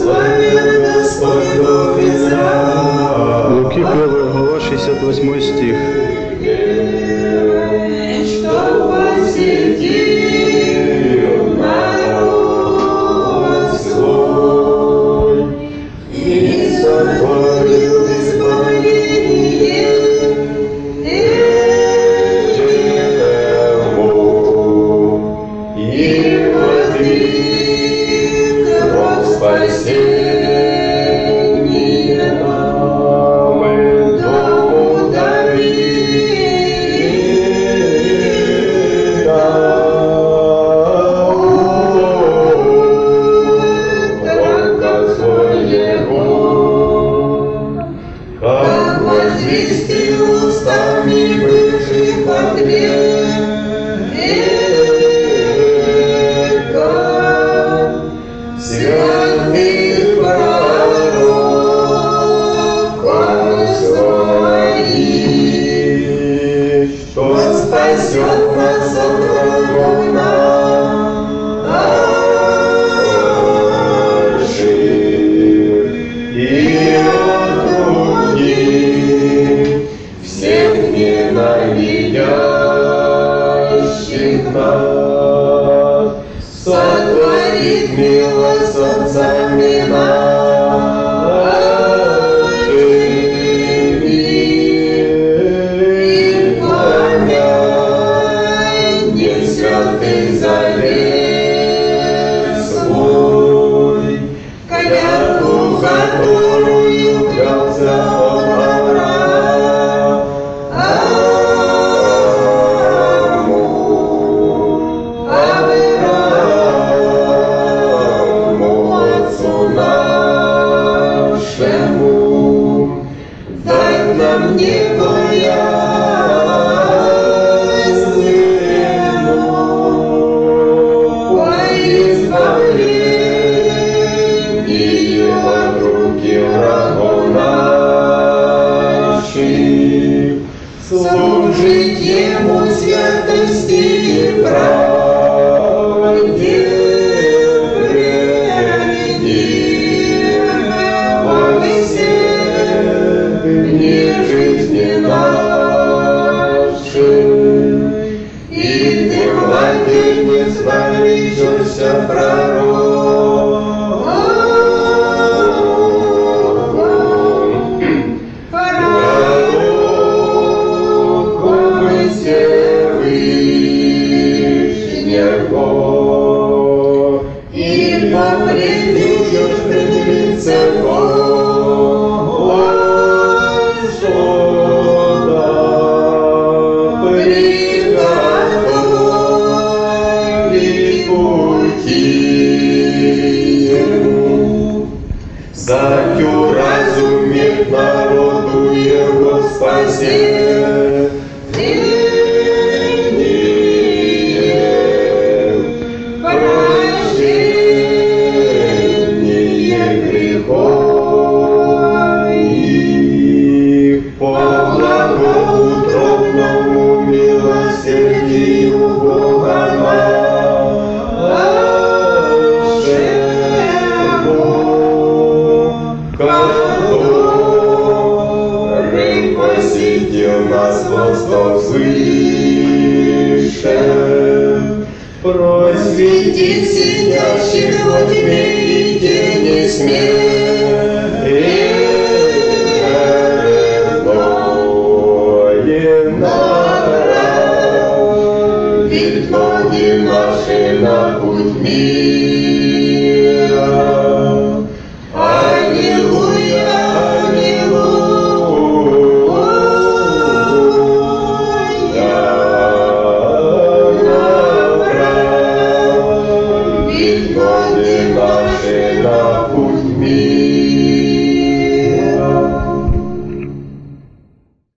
Благословен Господь Бог Израиля. Луки 1 глава, 68 стих. Что посетил народ свой и сотворил избавление ему и воздвиг рог спасения нам и дому Давида. Благословен как возвестил устами бывших от века святых пророков своих, что спасет нас от врагов наших и от других, всех ненавидящих нас, сотворит милость отцами нашими и помянет святый завет свой, клятву, которую клялся Аврааму, отцу нашему, дать нам небо ясному по избавлению от руки врагов наших, служить Ему святости и правде во все дни жизни нашей. И ты, младенец, наречешься пророком и Всевышнего, и попредишь пред лицем Господа, приготовить пути Ему. Затю разумеет народу Его спасение, прощение грехов их по благоутробному милосердию Бога нашего, который посетил нас восток свыше, просветит сидящих во тьме и тени смертное направит ноги наши на путь мира.